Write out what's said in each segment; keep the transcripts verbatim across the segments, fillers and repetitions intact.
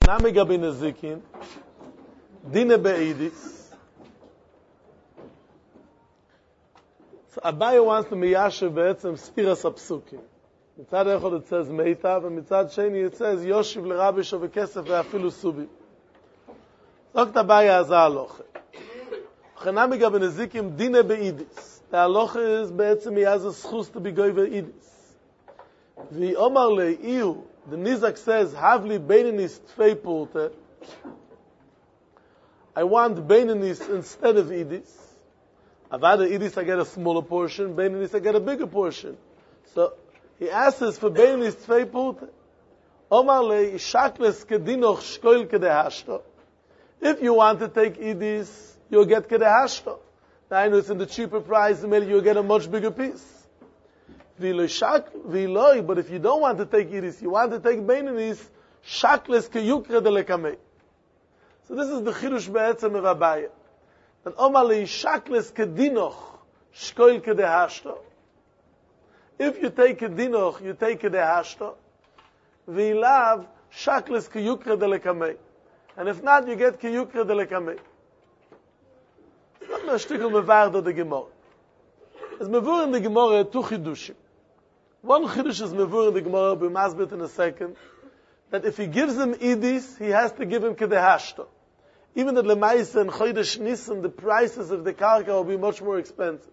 Nami gabi nezikin, dine be'idis. So Abaye wants to miyashiv be'etzem sfiras hapsukim. Mitzad echad it says meitav, and mitzad sheni it says yoshiv l'rabisho v'kesef ve'afilu subi. Zokt Abaye az ha'aloche. Nami gabi nezikim, dine be'idis. The halacha is be'etzem he has a schus to be goy ve'idis. Vi omar le'iu, the Nizak says, Havli Beinanis Tvei Pulte. I want Beinanis instead of Idis. Avada Idis, I get a smaller portion. Beinanis, I get a bigger portion. So he asks for Beinanis Tvei Pulte. Omar le Ishakles Kedinoch Shkoil Kedehashto. If you want to take Idis, you'll get Kedehashto. Now I know it's in the cheaper price, you'll get a much bigger piece. But if you don't want to take Idis, you want to take Beinanis, Shakles Keyukre de Lekamei. So this is the Chirush Be'etzem of Abaye. That Omar le Shakles Kedinoch Shkoil Kedehashto. If you take Kedinoch, you take Kedehashto. V'ilav Shakles Keyukre de Lekamei. And if not, you get Keyukre de Lekamei. It's not a shtickle mevardo de Gemara. It's mevur in the Gemara two chidushim. One chidush is mevur in the Gemara, be masbit in a second, that if he gives him idis, he has to give him kedehashto. Even at Lemaisa and Chodesh Nisan, the prices of the karka will be much more expensive.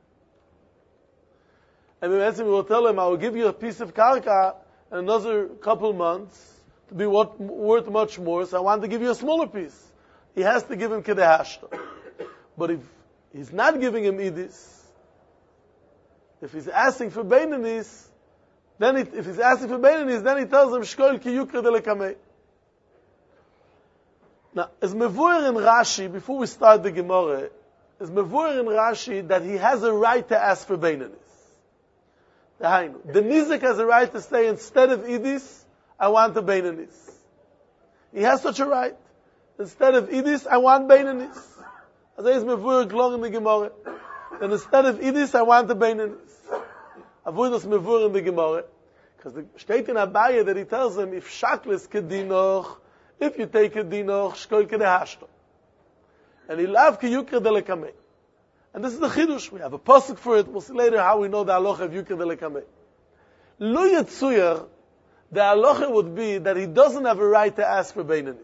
And we will tell him, I will give you a piece of karka in another couple months to be what, worth much more, so I want to give you a smaller piece. He has to give him kedehashto. But if he's not giving him idis, if he's asking for Beinanis, then he, if he's asking for Beinanis, then he tells him, Shkoil ki yukre de lekamei. Now, as Mevur in Rashi, before we start the Gemara, as Mevur in Rashi, that he has a right to ask for Beinanis. The Nizik has a right to say, instead of Idis, I want a Beinanis. He has such a right. Instead of Idis, I want Beinanis. As is Mevur glor in the Gemara. And instead of Idis, I want the Beinanis. Avodas mevur in the Gemara. Because the state in Abaye that he tells him, if shakles kedinoch, if you take a dinoch, shkoil kedehashto. And he lav ki yukre de lekamei. And this is the chidush. We have a pasuk for it. We'll see later how we know the halacha of yukre de lekamei. Lo yetzuyer, the halacha would be that he doesn't have a right to ask for Beinanis.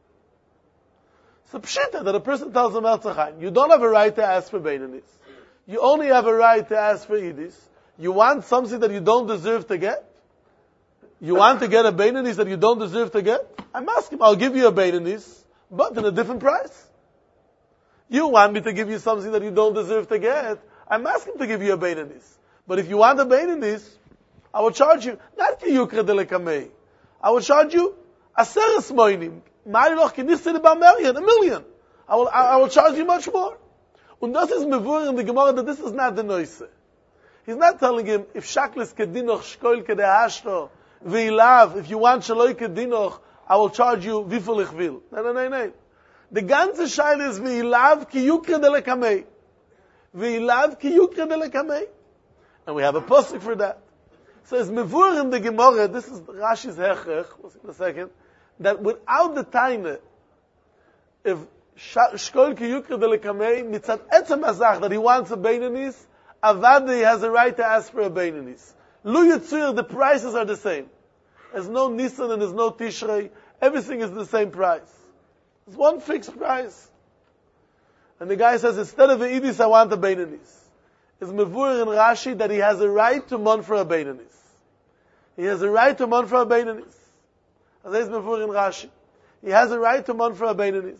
So pshita, that a person tells him, Elzachaim, you don't have a right to ask for Beinanis. You only have a right to ask for Idis. You want something that you don't deserve to get? You want to get a Beinanis that you don't deserve to get? I'm asking, I'll give you a Beinanis, but in a different price. You want me to give you something that you don't deserve to get? I'm asking to give you a Beinanis. But if you want a Beinanis, I will charge you, not ki yukre de lekamei. I will charge you aseres moinim. Ma'ilach ki nisir ba million, a million. I will, I, I will charge you much more. And this is mevur in the Gemara that this is not the noise. He's not telling him, if shakles kedinoch shkoil kedehashto, v'ilav, if you want shaloi kedinoch, I will charge you viful ich will. No, no, no, no. The ganze shaila is v'ilav ki yukre de lekamei. V'ilav ki yukre de lekamei. And we have a pasuk for that. So it's mevur in the Gemara, this is Rashi's hechech, we'll see in a second, that without the taina, if Shkoil ki yukre de lekamei, mitzad etzem azach, that he wants a Beinanis, avada, he has a right to ask for a Beinanis. Lu yitzur, the prices are the same. There's no Nisan and there's no Tishrei. Everything is the same price. It's one fixed price. And the guy says, instead of a Idis, I want a Beinanis. It's mevur in Rashi that he has a right to mon for a Beinanis. He has a right to mon for a Beinanis. As is mevur in Rashi. He has a right to mon for a Beinanis.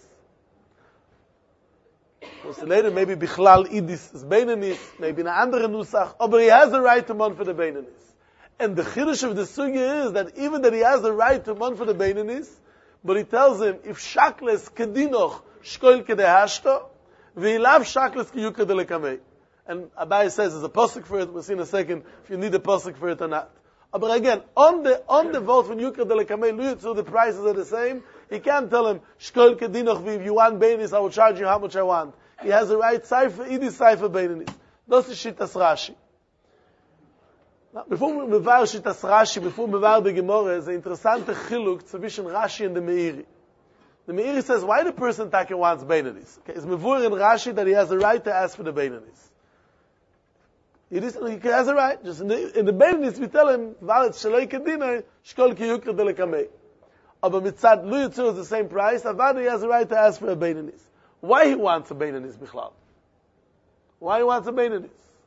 We'll see later, maybe Bichlal Idis is Beinanis, maybe in a andere Nusach, but he has a right to mon for the Beinanis. And the Chiddush of the Sugya is that even that he has a right to mon for the Beinanis, but he tells him, if shakles kedinoch shkoil kedehashto, v'ilav shakles kiyukre de lekamei. And Abaye says there's a pasuk for it, we'll see in a second if you need a pasuk for it or not. But again, on the on the vote from yukre de lekamei, so the prices are the same, he can't tell him, shkoil kedinoch, if you want Beinanis, I will charge you how much I want. He has a right cipher, Idi cipher Beinanis. Das ist Shittas Rashi. Now, before we mevar Shitas Rashi, before we mevar the Gemara, is an interesting chiluk zwischen Rashi and the Meiri. The Meiri says, why the person Taka wants Beinanis? Okay, it's mevur in Rashi that he has a right to ask for the Beinanis. It is, he has a right. Just in the, in the Beinanis, we tell him, Valet Shalei Kedinai, Shkol Ki Yukra Delekamei. Aber Mitzad Lu Yitzur is the same price, Avad he has a right to ask for a Beinanis. Why he wants a Beinanis, Bichlal? Why he wants a Beinanis?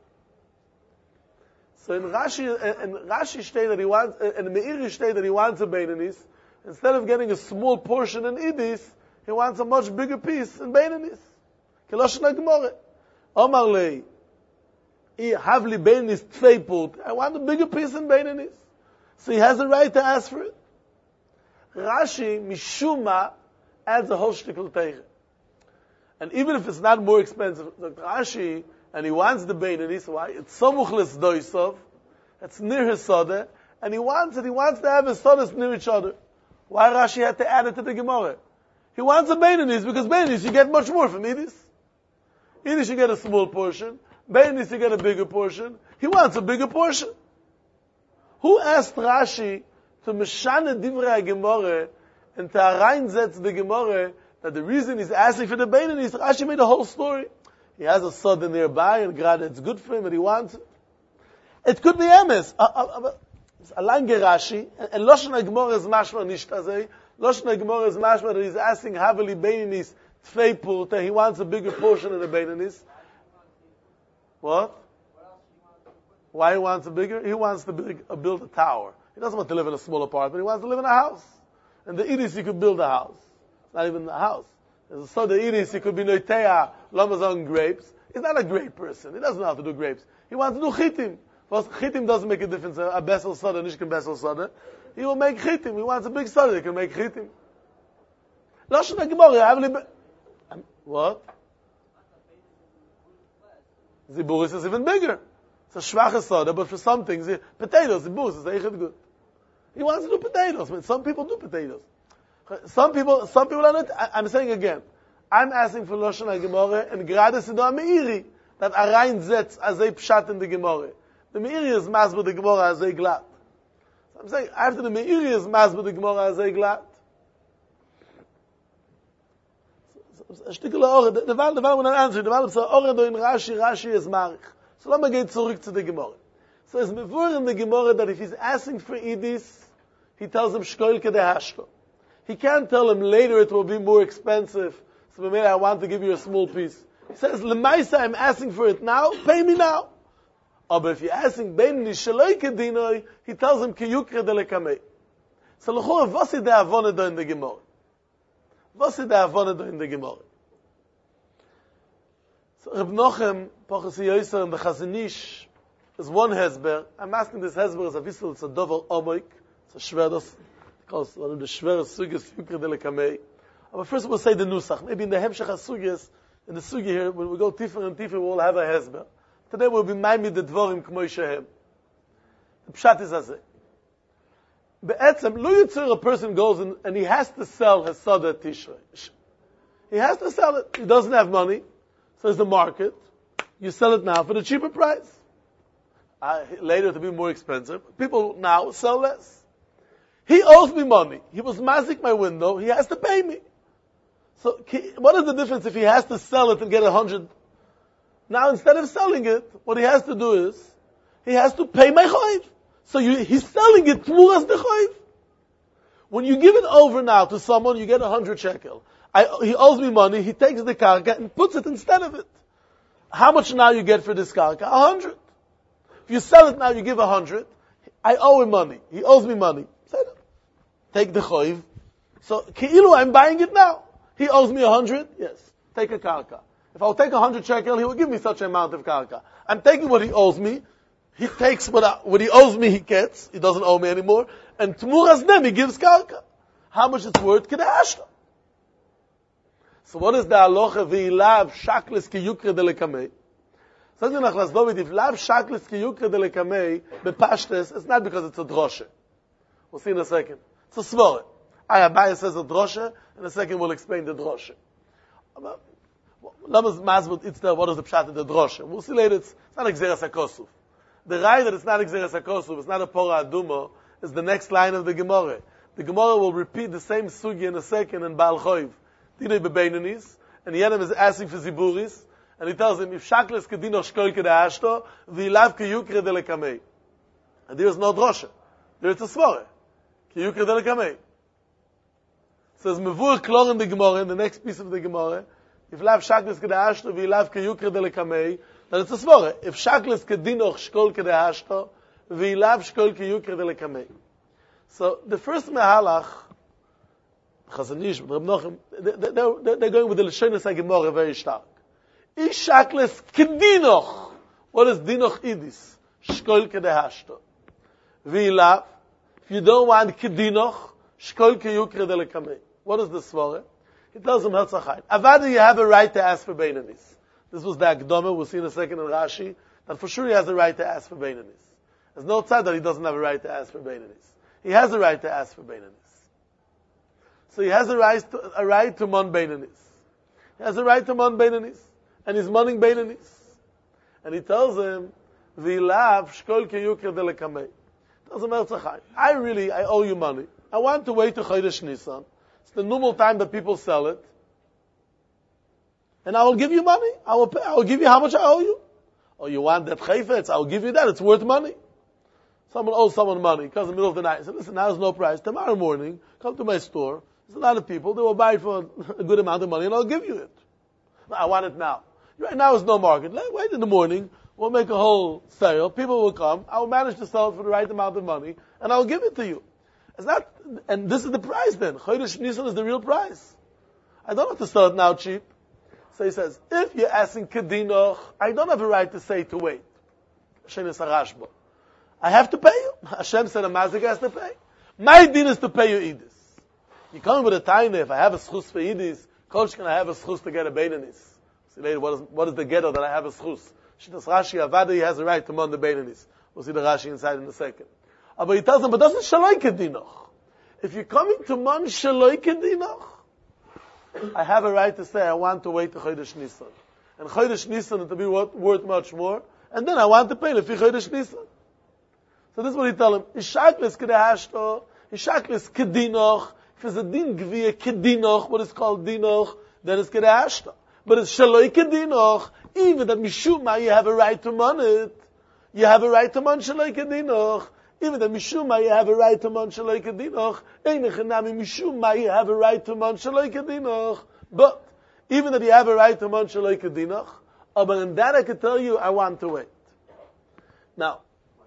So in Rashi, in Rashi state that he wants, in Meiri state that he wants a Beinanis, instead of getting a small portion in Idis, he wants a much bigger piece in Beinanis. Kelosh Nagmore. Omar Lei, I have li Beinanis tvei put. I want a bigger piece in Beinanis. So he has a right to ask for it. Rashi, Mishuma, adds a whole shtickle teich. And even if it's not more expensive, like Rashi, and he wants the Beinanis, why? It's Somuchlis Doisov, it's near his Soda, and he wants it, he wants to have his Sodas near each other. Why Rashi had to add it to the Gemara? He wants a Beinanis, because Beinanis you get much more from Idis. Idis you get a small portion, Beinanis you get a bigger portion. He wants a bigger portion. Who asked Rashi to Meshane Divrei Gemara and to reinsetz the Gemara that the reason he's asking for the Beinanis, Rashi made a whole story. He has a Soda nearby, and God, it's good for him, and he wants it. It could be Emes. Alang Rashi, and Loshen HaGemara is mashma nishtazei. Loshen HaGemara is mashma that he's asking Haveli Beinanis Tvei Purta. He wants a bigger portion of the Beinanis. What? Why he wants a bigger? He wants to big, uh, build a tower. He doesn't want to live in a small apartment. He wants to live in a house. And the Idis, he could build a house. It's not even a house. There's so the Idis, he could be Noitea, Lamazon grapes. He's not a grape person. He doesn't know how to do grapes. He wants to do chitim. First, chitim doesn't make a difference. A Bessel Soda, Nishkin Bessel Soda. He will make chitim. He wants a big soda. He can make chitim. Lashon HaGemara, what? Ziburis is even bigger. It's a schwache soda, but for some things, potatoes, ziburis is echt good. He wants to do potatoes. I mean, some people do potatoes. Some people, some people are not. I, I'm saying again, I'm asking for Lashon HaGemara, and gerade Sido Meiri, that a reinsetz as a pshat in the Gemara. The Meiri is masber the Gemara as a glat. So I'm saying, after the Meiri is masber the Gemara as a glat. A stickel Ore, the Wahl, the Wahl, when I answer, the Wahl, so Ore do in Rashi, Rashi is Marich. So let me get zurück to the Gemara. So it's before in the Gemara that if he's asking for Idis, he tells him Shkoil Kedei Hashko. He can't tell him later it will be more expensive. So maybe I want to give you a small piece. He says, Lemaisa, I'm asking for it now, pay me now. Oh, but if you're asking Beinanis Shaloi Kedinoi, he tells him Ki Yukra Delekamei. So l'chora, was is the Avona do in the Gemara? Was is the Avona do in the Gemara? So Reb Nochem, Pachas Yoser, and the Chazon Ish, there's one Hezber. I'm asking this Hezber as a vissel, it's a dover omoik, it's a shveros, because one of the shveros sugis Yukra Delekamei. But first we'll say the Nusach. Maybe in the Hemshech HaSugis, in the Sugi here, when we go Tifer and Tifer, we'll have a Hezber. Today we'll be Maimid the Dvorim K'moi Shehem. The Pshat is as it. Be'etzem, lo yitzur, a person goes and, and he has to sell his Soda Tishrei. He has to sell it. He doesn't have money. So it's the market. You sell it now for the cheaper price. Uh, later it'll be more expensive. People now sell less. He owes me money. He was mazik my window. He has to pay me. So what is the difference if he has to sell it and get a hundred? Now instead of selling it, what he has to do is, he has to pay my chayv. So you, he's selling it tmuras the chayv. When you give it over now to someone, you get a hundred shekel. I, he owes me money, he takes the karka and puts it instead of it. How much now you get for this karka? A hundred. If you sell it now, you give a hundred. I owe him money. He owes me money. Take the chayv. So, ki'ilu, I'm buying it now. He owes me a hundred? Yes. Take a karka. If I'll take a hundred shekel, he will give me such an amount of karka. I'm taking what he owes me. He takes what, I, what he owes me, he gets. He doesn't owe me anymore. And tmuras nem, he gives karka. How much it's worth? Kedei Hashko. So what is the halacha? V'ilav shaklis ki yukra delekamei. Says the Nachlas David, if lav shaklis ki yukra delekamei, bepashtes, it's not because it's a droshe. We'll see in a second. It's a svore. Ayabaya says a droshe, in a second we'll explain the droshe. Lamas mazbut, it's the, what is the pshat in the droshe? We'll see later, it's, it's not like Xeras HaKosuf. The rai that it's not Gzeres HaKosov, it's not a Pora Adumo, is the next line of the Gemara. The Gemara will repeat the same sugi in a second in Baal Choiv. Dinei bebeinanis, and Yenem is asking for Ziburis, and he tells him, if Shakles kedinoch shkol kedashto, v'ilav kiyukre delekamei. And there is no drosha. There is a svore. Kiyukre delekamei. Says, Mevur klor in the Gemara, in the next piece of the Gemara, if lav Shakles kedashto, v'ilav kiyukre delekamei, then it's a svore. If Shakles kedinoch shkol kedashto, v'ilav shkol kiyukre delekamei. So, the first mehalach, Chazon Ish, Reb Nochem, they're going with the Lashonos HaGemara very stark. Ish shakles kedinoch. What is dinoch idis? Shkol kedehashto. V'ilav, if you don't want kedinoch, shkol keyukre delekamei. What is the svara? He tells him Hetzachayim. Avada, you have a right to ask for beinanis. This was the Akdama, we'll see in a second in Rashi, that for sure he has a right to ask for beinanis. There's no tzad that he doesn't have a right to ask for beinanis. He has a right to ask for beinanis. So he has a right to, a right to mon beinanis. He has a right to mon beinanis. And he's moning beinanis. And he tells him, V'ilav shkol keyukre delekamei. Tells him, Hetzachayim, I really, I owe you money. I want to wait to Chodesh Nisan. It's the normal time that people sell it. And I will give you money. I will pay, I will give you how much I owe you. Oh, you want that chayfetz? I will give you that. It's worth money. Someone owes someone money. He comes in the middle of the night. He says, listen, now there's no price. Tomorrow morning, come to my store. There's a lot of people. They will buy it for a good amount of money and I'll give you it. No, I want it now. Right now is no market. Wait in the morning. We'll make a whole sale. People will come. I will manage to sell it for the right amount of money and I will give it to you. It's not, and this is the price then. Chodesh Nisan is the real price. I don't have to sell it now cheap. So he says, if you're asking kedinoch, I don't have a right to say to wait. I have to pay you. Hashem said a mazik has to pay. My din is to pay you idis. You come with a taina, if I have a schus for idis, coach, can I have a schus to get a beinanis? See later, what is, what is the ghetto that I have a schus? Shittas Rashi, Avada, he has a right to mon the beinanis. We'll see the Rashi inside in a second. Uh, but he tells them, but doesn't shaloi kedinoch. If you're coming to mon shaloi kedinoch, I have a right to say, I want to wait to Chodesh Nisan. And Chodesh Nisan to be worth, worth much more, and then I want to pay lefi Chodesh Nisan. So this is what he tells him. Ishakles kedehashto, ishakles kedinoch. If it's a din gviya kedinoch, what is called dinoch, then it's kedehashto. But it's shaloi kedinoch, even that mishuma, you have a right to mon it. You have a right to mon shaloi kedinoch. Even that mishuma, you have a right to mon shaloi kedinoch. Einechanami mishuma, you have a right to mon shaloi kedinoch. But, even that you have a right to mon shaloi kedinoch, oh, but in that I can tell you, I want to wait. Now,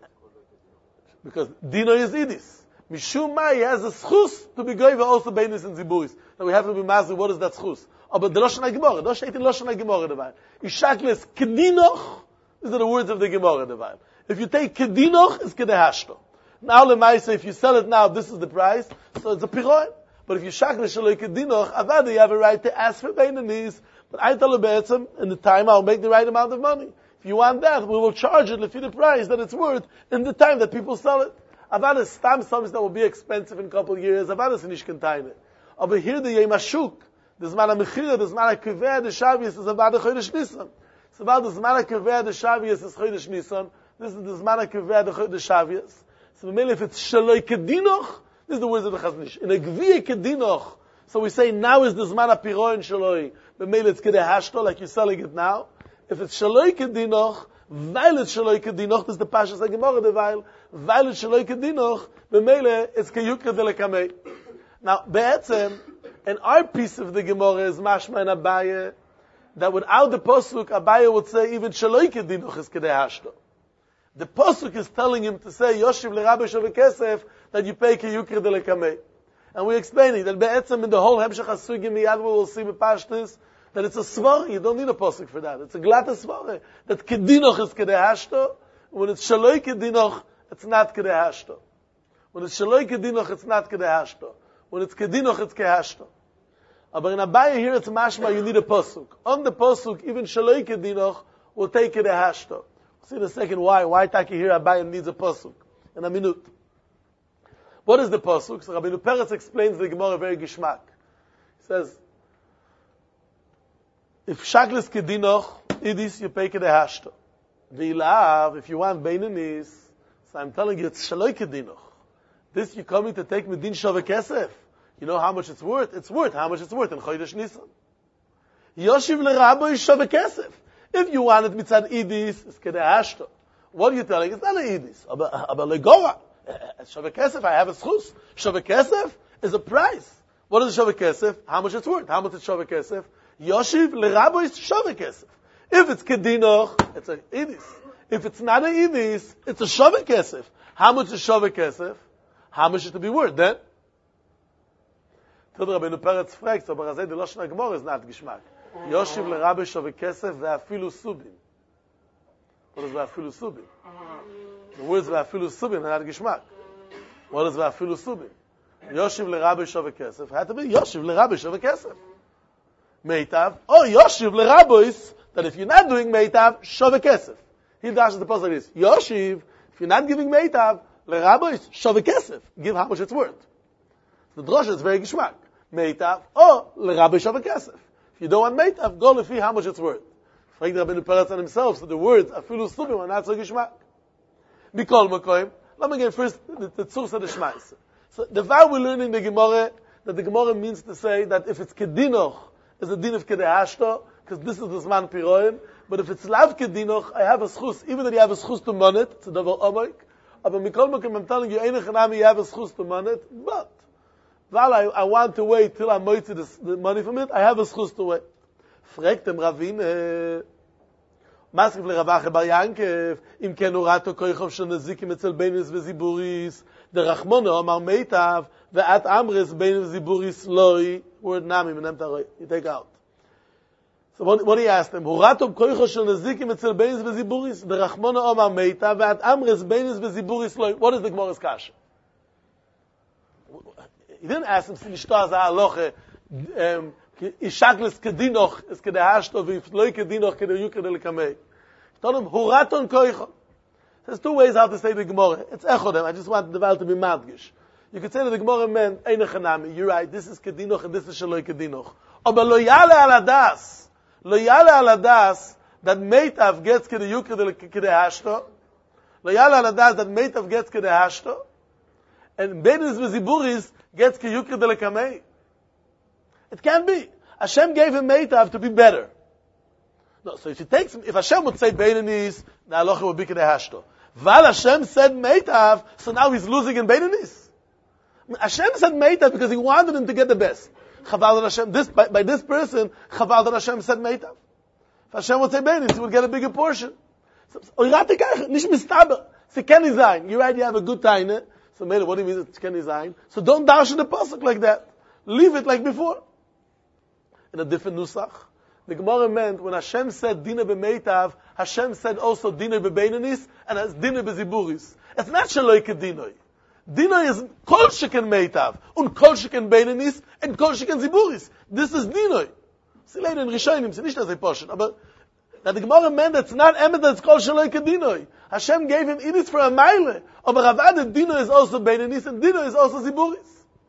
because dino is idis. Mishuma, he has a schus to be goyva also beinis and ziburis. Now we have to be mazi, what is that schus? Oh, but the Lashon HaGemara, the Lashon HaGemara divine. Ishakles kedinoch, these are the words of the Gemara divine. If you take kedinoch, it's kedehashto. Now lemaisa, if you sell it now, this is the price, so it's a piroin. But if you shakles shaloi kedinoch, avada, you have a right to ask for beinanis. But I tell you be'etzem, in the time I'll make the right amount of money. If you want that, we will charge it for the price that it's worth in the time that people sell it. Avada is stam something that will be expensive in a couple of years. Avada is nicht container. Over here the yemashuk, the zman ha-mechira, the zman ha-kiveh, the shavius is avada chodesh Nisan. So about the zman ha-kiveh, the shavius is chodesh Nisan. This is the zman ha-kiveh, the shavius. So maybe if it's shaloi kedinoch, this is the words of the Chazon Ish. In a gviya kedinoch, so we say now is the zman ha-piroin shaloi, but maybe it's kedehashto, like you're selling it now. If it's shaloi kedinoch, weil it's shaloi kedinoch, this is the Pashas HaGemara, the weil, weil it's shaloi kedinoch, b'meile, it's keyukre delekamei. Now, be'etzem, and our piece of the Gemara is mashma and Abaye, that without the Pasuk, Abaye would say even shaloi kedinoch is kedehashto. The Pasuk is telling him to say, Yoshiv l'Rabbi Shaveh Kesef, that you pay keyukre delekamei. And we're explaining that be'etzem in the whole Hemshech HaSugim miyad we will see b'pashtus, that it's a svar, you don't need a posuk for that. It's a glata svar. That kedinoch is kedehashto. When it's shaloi kedinoch, it's not kedehashto. When it's shaloi kedinoch, it's not kedehashto. When it's kedinoch, it's kehashto. But in Abaye here, it's mashma, you need a posuk. On the posuk, even shaloi kedinoch will take kedehashto. We'll see in a second why. Why Taki here Abaye needs a posuk. In a minute. What is the posuk? So Rabbeinu Peretz explains the Gemara very gishmak. He says, if shakles kedinoch, idis, you pay kedehashto. V'ilav, if you want beinanis, so I'm telling you, it's shaloi kedinoch. This you're coming to take medin shaveh kesef. You know how much it's worth? It's worth how much it's worth in Chodesh Nisan. Yoshiv l'rabbi shaveh kesef. If you want it mitzad idis, it's kedei hashto. What are you telling? It's not an idis. Aber legora. Shaveh kesef, I have a schus. Shaveh kesef is a price. What is shaveh kesef? How much it's worth? How much is shaveh kesef? Yoshiv l'rabbi shaveh kesef. If it's kedinoch, it's a idis. If it's not an idis, it's a shaveh kesef. How much is shaveh kesef? How much is to be worth then? Tod Rabbeinu Peretz fragt, aber azay the Lashon HaGemara is not Gishmak. Yoshiv l'Rabbi shaveh kesef ve'afilu subin. What is ve'afilu subin? The words ve'afilu subin are not Gishmak. What is ve'afilu subin? Yoshiv l'Rabbi shaveh kesef had to be Yoshiv l'Rabbi shaveh kesef. Meitav, oh Yoshiv l'Rabbi, that if you're not doing Meitav, shaveh kesef. He dashes the pasuk is Yoshiv, if you're not giving Meitav, l'Rabbi shaveh kesef. Give how much it's worth. The drosha is very Gishmak. Meitav, or l'Rabbi shaveh kesef. If you don't want Meitav, go to see how much it's worth. Frag the Rabbeinu Peretz on himself, so the words afilu subim are not so Gishmak. Mikol makoim. Let me get first the, the tzurs of the Shmais. So the vow we're learning the Gemara, that the Gemara means to say that if it's kedinoch, it's a din of kedei hashto, because this is the zman piroim. But if it's lav kedinoch, I have a schus. Even that you have a schus to monet, it's a davar omoik. But mikol makoim, I'm telling you, einach hanami, you have a schus to monet, but Val, I, I want to wait till I'm moitzi the, the money from it. I have a schus to wait. Fragt dem Ravine, Maskif le Ravache bar Yankev, im ken urato koichov shel nezikim etzel beinis veziburis, the Rachmona Omar Meitav, ve'at amres beinis veziburis loi, word nami, menem taroi, you take out. So what, what he asked him, urato koichov shel nezikim etzel beinis veziburis, the Rachmona Omar Meitav, ve'at amres beinis veziburis loi. What is the Gemara's kasha? He didn't ask him, sinishto azah aloche, um, ishakles kedinoch, is kedei hashto, v'if loi kedinoch, kedei yu kedei lekamei. He told him, huraton koicho. There's two ways how to say the Gemara. It's echodem, I just want the Val to be madgish. You could say that the Gemara meant, einach hanami, you're right, this is kedinoch, and this is shaloi kedinoch. Aber lo yale al adas, lo yale al adas, that meitav gets kedei yu kedei hashto, lo yale al adas, that meitav gets kedei hashto, and Beinis v'ziburis gets kiyukre de lekamei. It can't be. Hashem gave him Meitav to be better. No, so if he takes him, if Hashem would say Beinanis, the halacha would be kedei hashto. Val Hashem said Meitav, so now he's losing in Beinanis. Hashem said Meitav because he wanted him to get the best. Chaval that Hashem, this, by, by this person, Chaval that Hashem said Meitav. If Hashem would say Beinanis, he would get a bigger portion. So, nicht mistaber. So can he sein? You're right, you have a good time. So, Mele, what do you mean it can design? So don't dash in the pasuk like that. Leave it like before. In a different nusach. The Gemara meant when Hashem said Dina b'meitav, Hashem said also Dina b'beinanis, and as Dina b'ziburis. It's not shaloi kedinoi. Dina is kol sheken meitav, und kol sheken beinanis, and kol sheken ziburis. This is Dinoi. See later in Rishonim, see nicht as a portion, but that the Gemara meant it's not emet that's called shaloi kedinoi. Hashem gave him idis for a mile. But Ravad Dino is also Beinanis and Dino is also Ziburis.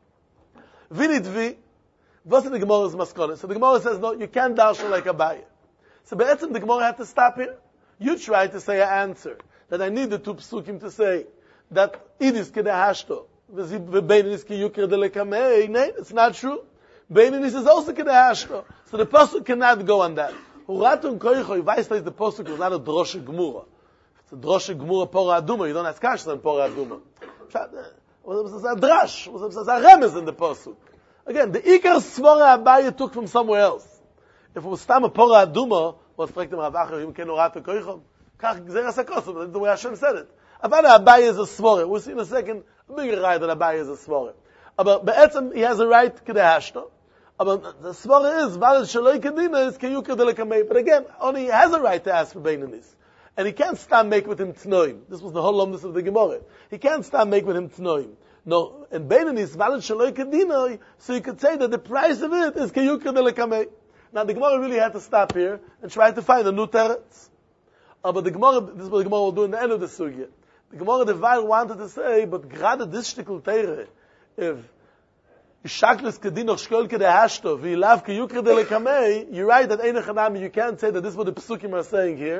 Vinitvi, what's in the Gemara's maskana? So the Gemara says, no, you can't darshan like Abaye. So be'etzim the Gemara had to stop here. You try to say an answer that I need the two psukim to say that idis kedei hashto v'beinanis ki yukre de lekamei. No, it's not true. Beinanis is also kedei hashto. So the pasuk cannot go on that. Huratun koicho, weiß that the pasuk was not a droshe gemura. It's a droshe gemura pora aduma. You don't ask kash on pora aduma. It was a drash. It was a remez in the pasuk. Again, the ikar svara Abaye took from somewhere else. If it was stam a pora aduma, what fragt him Rav Acher, you can uratu koicho? Kach gzeras hakosu. That's the way Hashem said it. Avada Abaye is a svara. We'll see in a second a bigger right that Abaye is a svara. But be'etzem he has a right kedei hashto. But the svara is valid shaloi kedina is kiyuka delekamei. But again, only he has a right to ask for beinanis. And he can't stand make with him tnoim. This was the whole lumnus of the Gemara. He can't stand make with him tnoim. No, and beinanis valid shaloi kedina, so you could say that the price of it is kiyuka delekamei. Now the Gemara really had to stop here and try to find a new teretz. Uh, but the Gemara, this is what the Gemara will do in the end of the sugya. The Gemara the Weil wanted to say, but grade this shtickle teire, if Ishaklis kedinoch shkol kedei hashto v'ilav kiyukre delekamei, you're right that einach hanami, you can't say that this is what the Pesukim are saying here.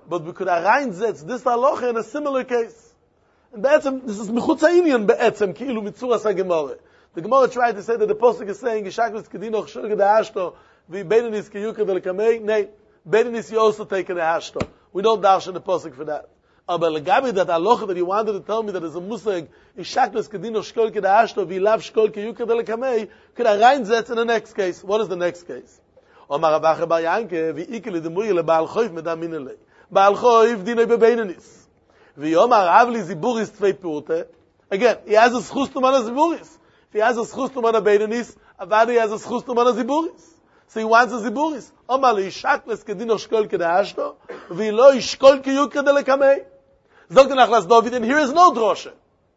but we could reinsetz this halacha in a similar case. And be'etzem, this is mechutz ha'inyan be'etzem, ki'ilu mitzuras ha'gemara. The Gemara tried to say that the Pasuk is saying, Yishaklis kedinoch shulge da'ashto, v'benenis kiyuka delkamei. Nay, benenis you also take the ashto. We don't darshan the Pasuk for that. Aber legabi that halacha that you wanted to tell me that is a musag, Yishaklis kedinoch shulge da'ashto, v'lav shkol kiyuka delkamei, could I reinsetz in the next case? What is the next case? Omar Ravache bar Yanke, v'ikeli demuye le'baal choyv medaminelei. Baal choyv dinoi bebenenis. V'yomar avli ziburis tvei purte. Again, he has a schus to mana ziburis. If he has a schus to mana bebenenis, avadi has a schus to mana ziburis. So he wants a ziburis. Omar le'ishakles kedinoch shkol kedashto, v'lo ishkol kiyuk kedelekamei. Zog den Achlas David, and here is no drosha.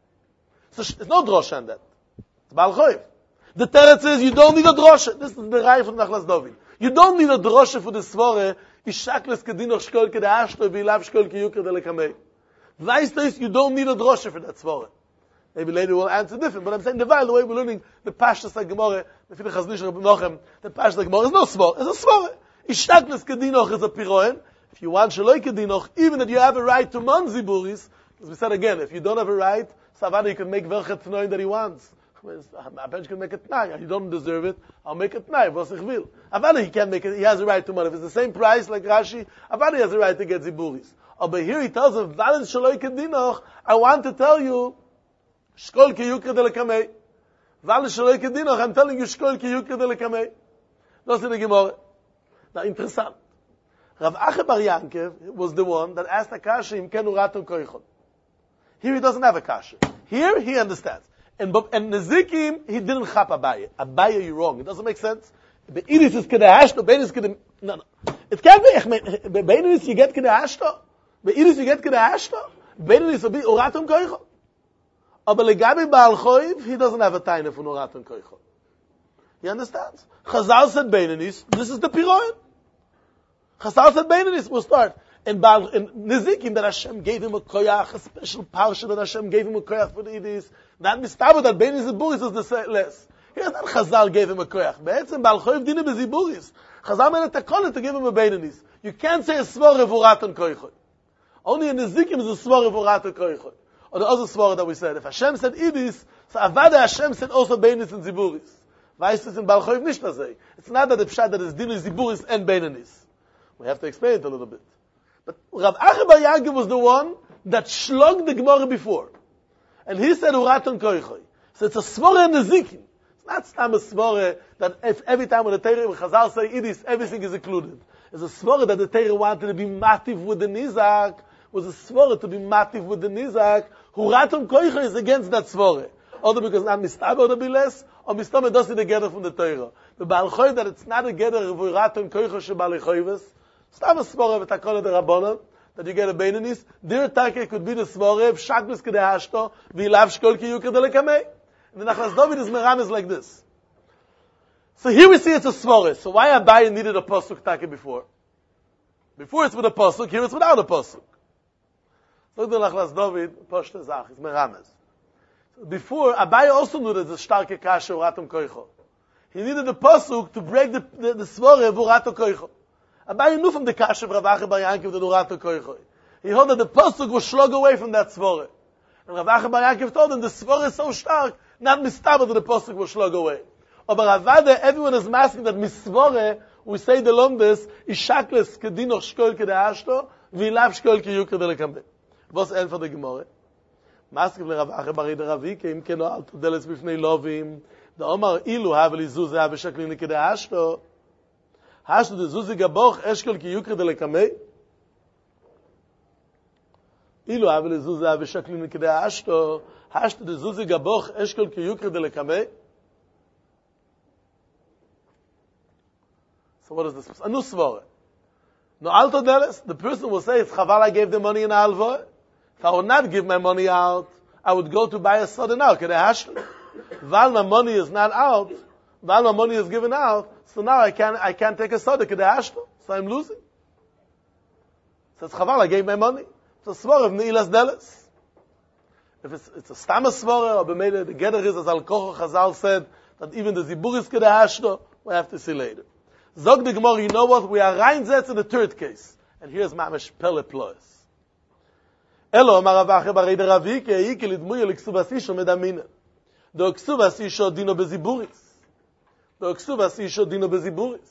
So there's no drosha on that. It's Baal choyv. The teretz says you don't need a drosha. This is the Rai from Achlas David. You don't need a drosha for the svore. Ishakles kedinoch shkol kedashto, v'lav shkol kiyuk kedelekamei. Weißt du, you don't need a drosha for that svore. Maybe later we'll answer different, but I'm saying the way the way we're learning the Pashtas HaGemara, the Fidei Chaznish Rabbi Nochem, the Pashtas HaGemara is no svore, it's a svore. Ishtakles kedinoch is a piroen. If you want shaloi kedinoch, even that you have a right to man ziburis, as we said again, if you don't have a right, Savada, you can make welchet tnoin that he wants. A bench can make a tnai. You don't deserve it, I'll make a tnai, was ich will. Avada, he can't make it, he has a right to man. If it's the same price like Rashi, Avada has a right to get ziburis. Oh, but here he tells him, Valin shaloi kedinoch, I want to tell you, Shkol ki yukre de lekamei. Valin shaloi kedinoch, I'm telling you, Shkol ki yukre de lekamei. That's in the Gemara. Now, interessant. Rav Acha bar Yankev was the one that asked a kasha, im kenu raton koichon. Here he doesn't have a kasha. Here he understands. And, and Nezikim, he didn't chap Abaye. Abaye, you're wrong. It doesn't make sense. The Idis is kedahashto, Bein is kedem... No, no. It can't be, Bein is you get kedahashto. Be'iris you get kedashto, be'iris will be uratum koicho. Aber legabi Baal choiv, he doesn't have a taina for uratum koicho. You understand? Chazal said be'iris, this is the piroin. Chazal said be'iris, we'll start. In Baal, in Nezikim, that Hashem gave him a koyach, a special parsha that Hashem gave him a koyach for the Idis. That mistaba that be'iris and buris is the less. Here's that Chazal gave him a koyach. Be'etzem Baal choiv dina beziburis. Chazal made a takonet to give him a be'iris. You can't say a svore for uratum koicho. Only in the Zikim is a svara for Rata Koichot. Or the other svara that we said. If Hashem said Idis, so Avada Hashem said also Beinis and Ziburis. Weißt du, in Baal Choiv nicht das say. It's not that the Pshat that is Din is Ziburis and Beinis. We have to explain it a little bit. But Rav Acha bar Yankev was the one that shlogged the Gemara before. And he said Uraton Koichot. So it's a svara in the Zikim. It's not some a svara that if every time when the Torah and Chazal say Idis, everything is included. It's a svara that the Torah wanted to be mativ with the Nizak, was a svara to be mativ with the Nizak, who ratum koicha is against that svara. Either because not mistaba or to be less, or mistaba does it together from the Torah. The Baal Choiv that it's not together of ratum koicha she Baal Choivus, it's not a svara of takon the Rabbanon, that you get a beinanis, their take could be the svara of shaklis kedehashto, v'ilav shkol ki yukre de lekamei. And the Nachlas David is meram is like this. So here we see it's a svara. So why Abaye needed a pasuk take before? Before it's with a pasuk, here it's without a pasuk. So the Nachlas David, Pashta Zach, it's Merames. Before, Abaye also knew that the starke kasha uratum koicho. He needed a pasuk to break the the, the svore of uratum koicho. Abaye knew from the kasha of Rav Acha bar Yankev that uratum koicho. He heard that the pasuk was slog away from that svore. And Rav Acha bar Yankev told him the svore is so stark, not mistaba that the pasuk was slog away. Aber Avada, everyone is masking that misvore, we say the lomdes, ishakles kedinoch shkol kedashto, v'ilav shkol ki yukre de lekamei. Was el for the Gemara? Maskim le Rav Acha bar Ravi, ke im keno al todeles bifnei lovim, the Omar ilu haveli zuzi have shaklin kedashto, hashtu de zuzi gaboch eshkol ki yukre de lekamei, ilu haveli zuzi have shaklin kedashto, hashtu de zuzi gaboch eshkol ki yukre de lekamei. So what is this? A new svara. No alto deles, the person will say, it's chaval I gave the money in alva. If I would not give my money out, I would go to buy a soda now. Can I hash? While my money is not out, while my money is given out, so now I can't, I can't take a soda. Can I hash? So I'm losing. So it's chaval I gave my money. It's a svara of neilas deles. If it's, it's a stam svara, or b'meile the geder is, as Al Kocho Chazal said, that even the zibur is can I hash, we have to see later. Zog the Gemara, you know what? We are reinsetz in the third case. And here's Mamash Pele Plois. Elo, Amar Avache Barei de Ravi, ke Iki lidmuye l'ksuvas isho medamina. Do ksuvas isho dino beziburis. Do ksuvas isho dino beziburis.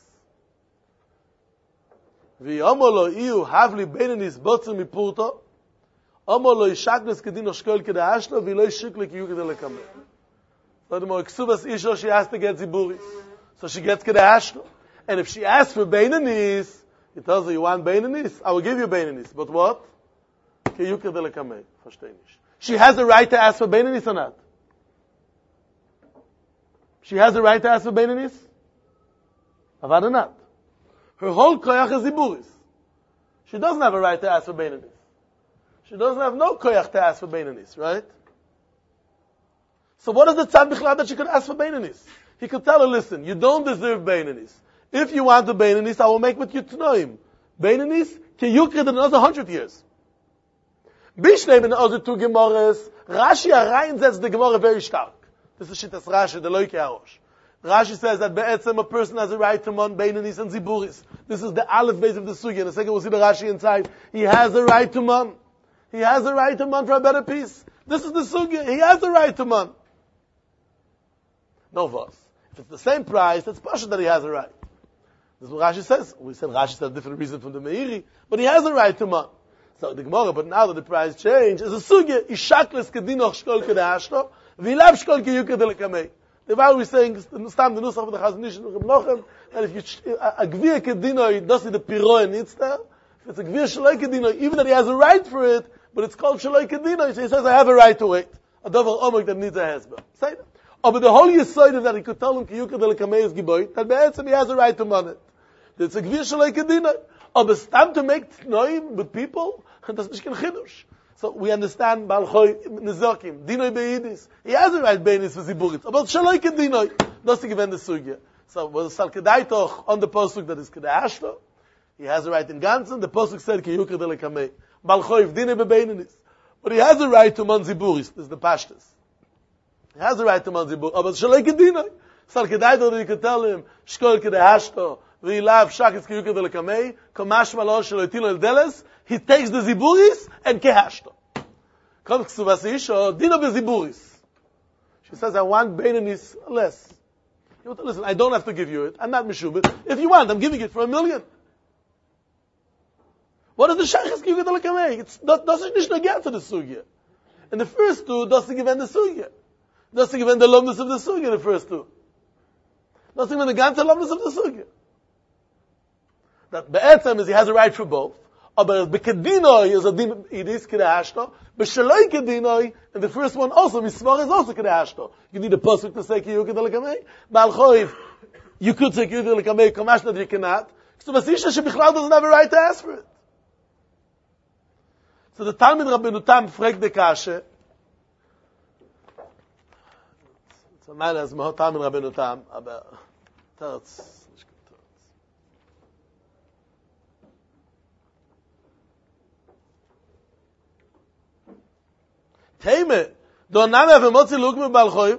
V'yomo lo iu havli beinenis botzu mipurto, omo lo ishaknes kedino shkoil kedashlo, v'lo ishikli ki yukede lekameh. So the more ksuvas isho, she has to get ziburis. So she gets kedashlo. And if she asks for beinenis, he tells her, you want beinenis? I will give you beinenis. But what? Ki yukede lekameh. Versteh nicht. She has the right to ask for beinenis or not? She has the right to ask for beinenis? Avada not. Her whole koyach is ziburis. She doesn't have a right to ask for beinenis. She doesn't have no koyach to ask for beinenis, right? So what is the tzad bichlad that she could ask for beinenis? He could tell her, listen, you don't deserve beinenis. If you want the beinenis, I will make with you tnoim. Beinenis, ki yukred in another hundred years. Bishleim in the other two Gemorahs, Rashi Arayin sets the Gemorah very stark. This is Shittas Rashi, the Loike Arosh. Rashi says that be'etzem a person has a right to mon beinenis and ziburis. This is the aleph base of the sugya. In a second we'll see the Rashi inside. He has a right to mon. He has a right to mon for a better peace. This is the sugya. He has a right to mon. No vos. If it's the same price, it's pasha that he has a right. This is what Rashi says. We said Rashi said a different reason from the Meiri, but he has a right to mon. So the Gemara, but now that the price changed, is a sugya. Ishakles kedinoch shkol kedashto, v'ilav shkol kiyuke delekamei. The Bible we're saying, stam the nusach of the Chazon Ish and Reb Nochem, that if you, a gvir kedinoi, doesn't the piroy nitzter, if it's a gvir shaloi kedinoi, even that he has a right for it, but it's called shaloi kedinoi, so he says, I have a right to it. A dover omok that needs a hezbollah. Say that. Oh, but the whole yisoid is that he could tell him, kiyuke delekamei is giboit, that be'etzem he has a right to mon it. It's a gvir shaloi kedinoi. Oh, but stam to make tnoim with people, that's nicht kein chidush. So we understand Balchoi Nizokim, Dinoi Beidis. He has a right Beinis for Ziburit. But Shaloi Ken Dinoi, does he give the sugya. So was Sal Kedaitoch on the posuk that is Kedashto. He has a right in Ganzen. The posuk said Ki Yukar Dele Kamei. Balchoi Dinoi Beinis. But he has a right to Mon Ziburis. This is the Pashtas. He has a right to Mon Ziburis. But Shaloi Ken Dinoi. Sal Kedaitoch, you could tell him Shkol Kedashto. We love Shakis Ki Yukar Dele Kamei. Komash Malon Shaloi Tilo El Deles. He takes the ziburis and kehashto. Comes ksuvas isho, dino beziburis. She says, I want beinenis less. You want to listen, I don't have to give you it. I'm not meshubit. If you want, I'm giving it for a million. What is the shaykhis give you the lekamei? It doesn't just get to the sugya. And the first two doesn't give in the sugya. Doesn't give in the lomness of the sugya, the first two. Doesn't give in the ganze lomness of the sugya. That be'etzem is he has a right for both. Aber bekedinoi is a din idis kedashto. Beshaloi kedinoi, and the first one also, mismar is also kedashto. You need a pasuk to say ki yuked lekamei. Bal choiv, you could say ki yuked lekamei, kamash that you cannot. So Vasisha shebichlal doesn't have a right to ask for it. So the Talmud Rabbeinu Tam fragt the kashe. It's a man as Mahot Talmud Rabbeinu Tam, aber that's Teime, do name of motzi luk mit balchoy.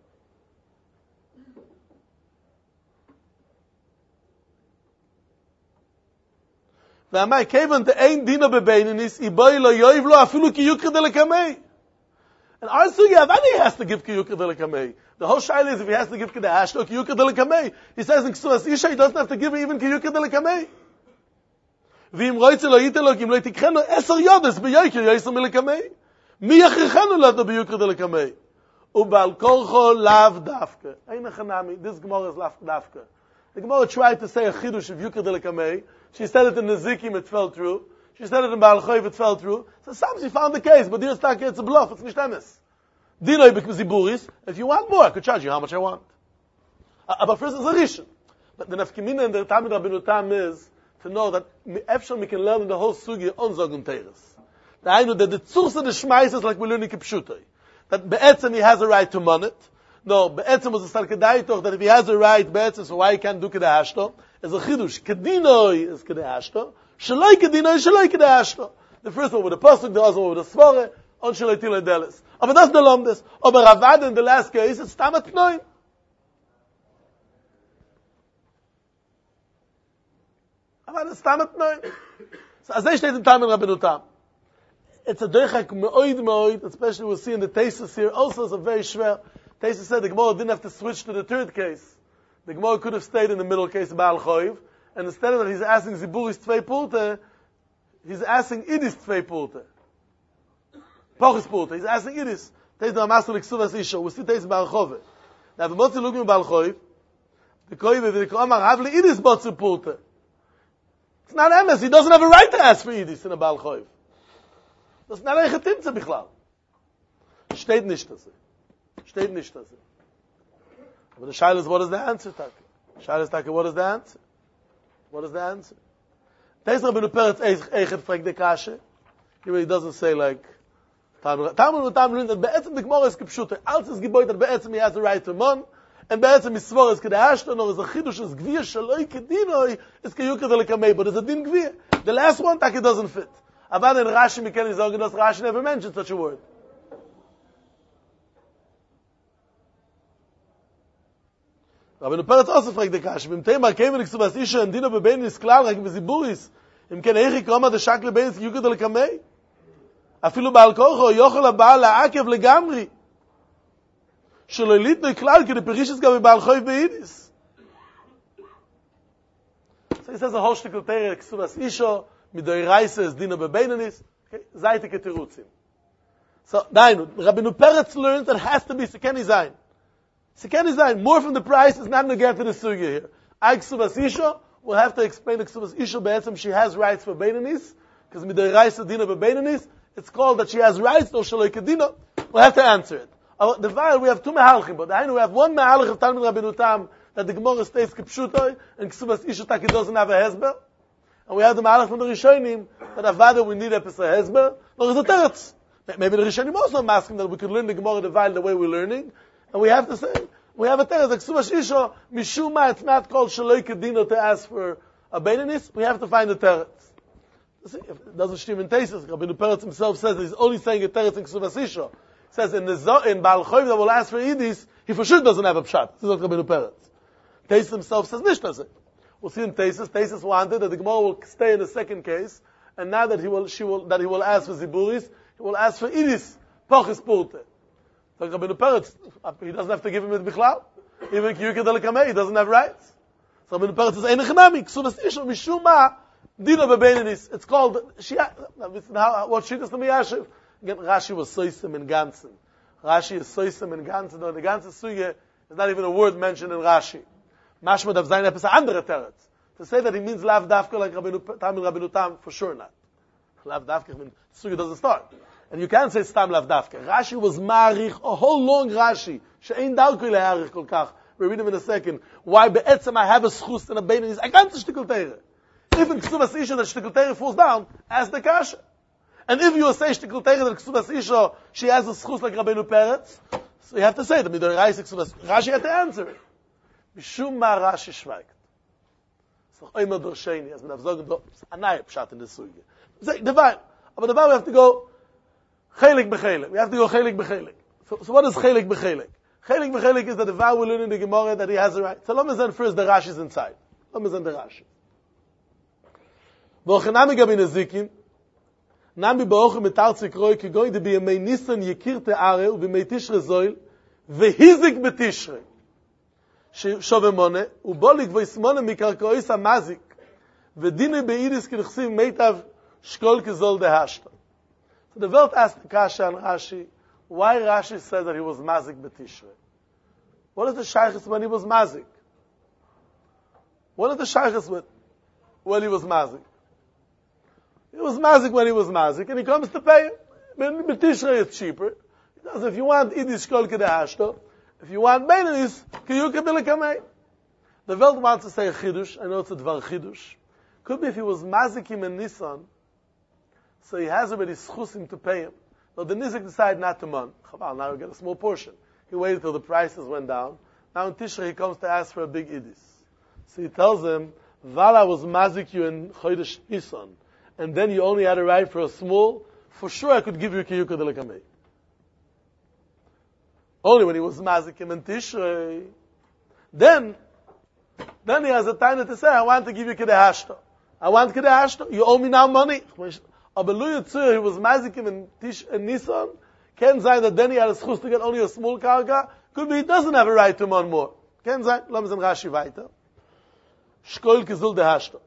Va mai keven de ein dino bebeinenis, I boy lo yoyv lo afilu ki yukre de lekamei. And our sugya, then he has to give ki yukre de lekamei. The whole shaila is if he has to give ki de hashto ki yukre de lekamei. He says in Ksuvas Isha, he doesn't have to give even ki yukre de lekamei. V'im roitze lo yite lo kim lo yitikreno eser yodes beyoykir yoyser me lekamei. Mi yachrichanu lato biyukre de lekamei. Ubal kolcho lav dafke. Ein chanami, this Gemara is lav dafke. The Gemara tried to say a chidush of yukre de lekamei. She said it in Nezikim, it fell through. She said it in Baal Choiv, it fell through. So some she found the case, but here's it's a bluff, it's nishtamis. Dinoi b'ziburis, if you want more, I could charge you how much I want. Uh, but first it's a rishon. But the nafkimina in the Talmud Rabbeinu Tam is to know that efshal we can learn the whole sugi on Zogun Teres. I know that the tzurs of the shmais is like we learn in Kipshutai. That be'etzem he has a right to mon it. No, be'etzem was a sarkadaitoch that if he has a right, be'etzem, so why he can't do kedashto? Is a chidush. Kedinoi is kedashto. Shaloi kedinoi, shaloi kedashto. The first one with a pasuk, the other one with a svore, on shaloi tila delis. Oh, but that's the lomdes. Oh, but Ravad in the last case, it's tamat noim. Ravad is tamat noim. So as I state in Talmud Rabbeinu Tam, it's a doichak me'oid me'oid, especially we'll see in the Tesis here, also it's a very shver. Tesis said the Gemara didn't have to switch to the third case. The Gemara could have stayed in the middle case, Baal Choiv, and instead of that he's asking Ziburis Tvei Pulte, he's asking Idis Tvei Pulte. Pochis Pulte, he's asking Idis. Teis the Amasel Iksuvas Isha, we see Teis Baal Chove. Now the Motzi looking at Baal Choiv, the Koiv, the Koamar, Havli Idis Botzi Pulte. It's not M S, he doesn't have a right to ask for Idis in a Baal Choiv. Das ist nicht ein Timze, Bichlal. Steht nicht das. Steht nicht das. Aber the Shaila is, what is the answer, Taka? Shaila is, Taka, what is the answer? What is the answer? Teis Rabbeinu Peretz Eichet fragt the Kashe. He really doesn't say like, Talmud and Talmud learns that Be'etzim the Gemara is Kipshute. Als is Geboit that Be'etzim he has the right to mon, and Be'etzim is Svor is Kedashton, or is a Chidush is Gvir, Shaloi Kedinoi, is Keyuka de Lekamei, but it's a Din Gvir. The last one, Taka, doesn't fit. Aber in Rashi, we can say that Rashi never mentioned such a word. Rabbeinu Peretz also fragt the Kashe, Bim Tema Kemen Iksuvas Isha and Dino Bebein is Klal, like Viziburis, Im Ken Eichi Koma de Shakle Bein is Kiyuka de Lekamei, Afilu Baal Kocho, Yochel HaBaal LaAkev Legamri, Shelo Litno Klal, Ki de Perishis Gabi Baal Choiv Beidis. So he says a whole shtickle Tere Iksuvas Isha, Midoi Reise is Dino Bebeinenis, Zaite Keterutzim. So, Dainu, Rabbeinu Peretz learns that it has to be Sekeni Zayin. Sekeni Zayin, more from the price is not going to get to the Sugya here. I Ksuvas Isha, we'll have to explain the Ksuvas Isha Be'etzim, she has rights for Beinenis, because Midoi Reise Dino Bebeinenis, it's called that she has rights, no Shaloi Kedino, we'll have to answer it. Uh, the Vail, we have two Mehalchim, but Dainu, we have one Mehalch of Talmud Rabbeinu Tam, that the Gemara states Kipshutoi, and Ksuvas Isha Taki doesn't have a Hezber. And we have the Malach from the Rishonim, that Avada we need a Pesach Hezber, or is a Teretz. Maybe the Rishonim also asking that we could learn the Gemara Devile the way we're learning, and we have to say, we have a Teretz, like Suvash Isha, Mishuma, it's not called Shaloi Kedino to ask for a Beinanis, we have to find a Teretz. See, if it doesn't stem in Tesis, Rabbeinu Peretz himself says that he's only saying a Teretz in Suvash Isha. He says in the in Baal Choiv that will ask for Idis, he for sure doesn't have a Pshat. This is what Rabbeinu Peretz. Tesis himself says Nish does it. We'll see in Tesis. Tesis wanted that the Gemara will stay in the second case, and now that he will, she will, that he will ask for Ziburis, he will ask for Idis, Pochis Pulte. So Rabbeinu Peretz, he doesn't have to give him it Bichlal. Even Kiyuka de Lekamei, he doesn't have rights. So Rabbeinu Peretz says, Ein Echanami, Ksuvas Isha, Mishuma, Dino Bebeinenis. It's called, she, what she does to me, Yashiv. Again, Rashi was Soisim in Gansen. Rashi is Soisim in Gansen, no, the Gansen Suye is not even a word mentioned in Rashi. Mashmad of Zayin Epis andere Teretz. To say that he means Lav Dafka like Rabbeinu Tam and Rabbeinu Tam, for sure not. Lav Dafka, I mean, Sugi doesn't start. And you can't say Stam Lav Dafka. Rashi was Marich, a whole long Rashi. She'ein Dalkoi leharich kol kach. We'll read him in a second. Why be'etzem I have a schus and a beinenis. I can't say Shtikul Teire. If in Ksubas Isha that Shtikul Teire falls down, ask the Kasha. And if you say Shtikul Teire that Ksubas Isha, she has a schus like Rabbeinu Peretz, so you have to say that Midor Reis Ksubas. Rashi had to answer it. Mishum ma Rashi schweigt. So oimer dorsheni, as man have sagen, anai pshat in the suge. Say, divine. But the we have to go chelik bechelik. We have to go chelik bechelik. So, so what is chelik bechelik? Chelik bechelik is that the vow we learn in the Gemara that he has a right. So let me send first the Rashi is inside. Let me send the Rashi. V'ochenami gab in Ezekin, nami ba'ochem etar tzikroy, ki going to be a mei nisan yekir te'are, uvi mei tishre zoil, vehizik betishrei. שווה מונה, ובו לגבויס מונה מקרקעויס המזיק, ודיני באידיס כנכסיב מיטב שקול כזול דהשתו. So the Welt asked the Kasha and Rashi, why Rashi said that he was mazik betishrei? What is the shaykhis when he was mazik? What is the shaykhis with when he was mazik? He was mazik when he was mazik, and he comes to pay him. Betishrei is cheaper. He does, if you want idis shkol kedehashto, if you want Beinenis, Kiyuka de Lekamei. The Welt wants to say a Chidush. I know it's a Dvar Chidush. Could be if he was Mazikim and Nisan, so he has already schusim to pay him. So the Nizik decided not to mon. Chabal, now we get a small portion. He waited till the prices went down. Now in Tishrei he comes to ask for a big Idis. So he tells him, Vala was Mazik you in Chodesh Nisan, and then you only had a right for a small, for sure I could give you Kiyuka de Lekamei. Only when he was Mazikim and Tishrei. Then, then he has a time to say, I want to give you Kedehashto. I want Kedashto. You owe me now money. Aber Lu Yitzur, he was mazikim in Tish and Nisan. Can say that then he had a schus to get only a small karka. Could be he doesn't have a right to one more. Can say. Lass uns in Rashi weiter. Shkol kizul dehashto.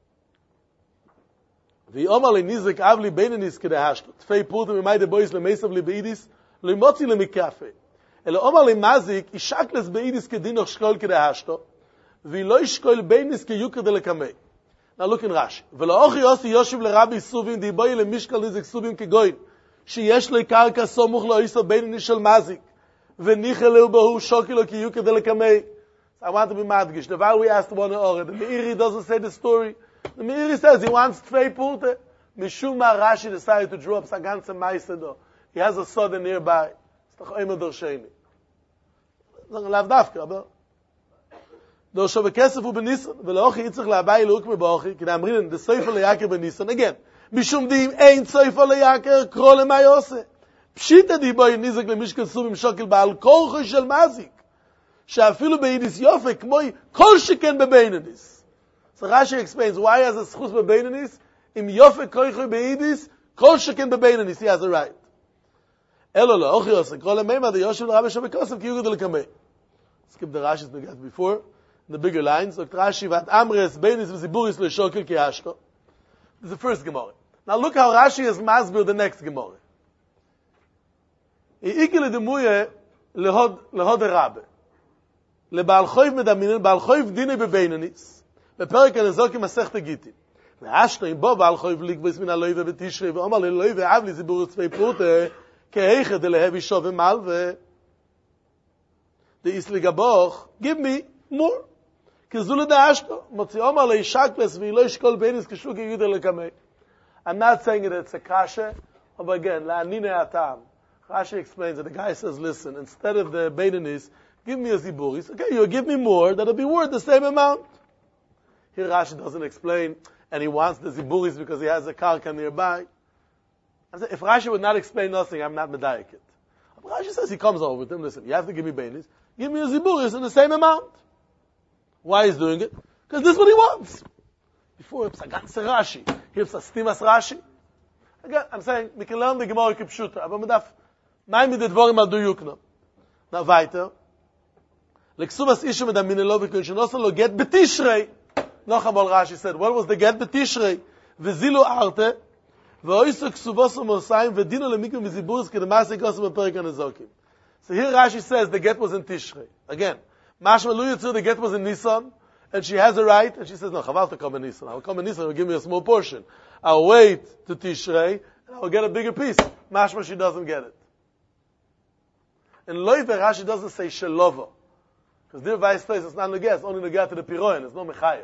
Wie Omar le Nizik avli beinenis kedehashto. Tfei putem imay de bois le meisav le beidis. Le motzi le mikafe. Ele Omar le mazik ishakles beidis kedinoch shkol kedehashto. Vi lo ishkol beinis keyuker de le kamei. Now look in Rashi. V'lo ochi yosi yoshiv le Rabbi Suvim di boi le mishkal nizik Suvim kegoin. Sheyesh le karka somuch lo isa beinenis shel mazik. V'nichel behu shokilo keyuker de le kamei. I want to be madgish. The while we asked one or the Meiri doesn't say the story. The Meiri says he wants tvei pulte. Mishuma Rashi decided to draw up Saganse Meisedo. He has a soda nearby. It's doch immer der Sheni. Sagen lav dafka, aber do shove kesef u benissen, velo ochi yitzich labai luk me bochi, ki namrin the seifel leyaker benissen again. Mishum dim ein seifel leyaker krole mayose. Pshita di boy nizek lemishkel sum im shokel baal korcho shel mazik. שאפילו ביידיס יופי, כמו כל שכן בבינניס. So Rashi explains why he has a schus bebeinenis, im yofe koichu beyidis, kol sheken bebeinenis, he has a right. Elo lo, ochi yosek, kol ha-meima, the yoshev l'rabbi shabekosef, ki yugud l'kamei. Skip the Rashi's we got before, in the bigger lines, so Rashi, vat amres, beinis, v'ziburis, l'shokel, ki hashko. This is the first Gemara. Now look how Rashi has masbir the next Gemara. I'iki l'demuye, lehod, lehod ha-rabbe. לבעל חויב מדמינן, בעל חויב דיני בבינניס, בפרק הנזוקים מסכת גיטין. והשתיים בו בעל חויב לגבוס מן הלוי ובתשרי, ואומר ללוי ואב לי זיבור צפי פרוטה, כאיכת דלהבי שוב ומל, דאיס לגבוך, give me more. כזו לדעשתו, מוציא אומר לי שקלס, ואילו ישקול ביניס כשוק יהודה לקמי. I'm not saying it, it's a kasha, but again, la'anine atam. Rashi explains that the guy says, listen, instead of the beinenis, give me a ziburis. Okay, you give me more, that'll be worth the same amount. Here Rashi doesn't explain, and he wants the ziburis because he has a karka nearby. I said, if Rashi would not explain nothing, I'm not medayik it. But Rashi says he comes over with him, listen, you have to give me beinis, give me a ziburis in the same amount. Why he's doing it? Because this is what he wants. Before it's a ganze Rashi. Here's a stimas Rashi. Again, I'm saying, we can learn the Gemara kipshuta, but medaf, nine mit dvorim al du yukno. Now, weiter. Leksuvas ishu mit aminelo v'kun shenosan lo get betishrei. Noch einmal Rashi said, what was the get betishrei? V'zilu arte, v'oisu ksuvosu mosayim, v'dino lemikim v'ziburis k'demasik osu b'perik hanezokim. So here Rashi says the get was in Tishrei. Again, Mashma Lu Yitzur, the get was in Nisan, and she has a right, and she says, no, chaval to come in Nisan. I'll come in Nisan, will give me a small portion. I'll wait to Tishrei, and I'll get a bigger piece. Mashma, she doesn't get it. In Loive, Rashi doesn't say Shelovo. Because their vice place is not Nugas, only Nugat to the Piroin, it's no Mechayev.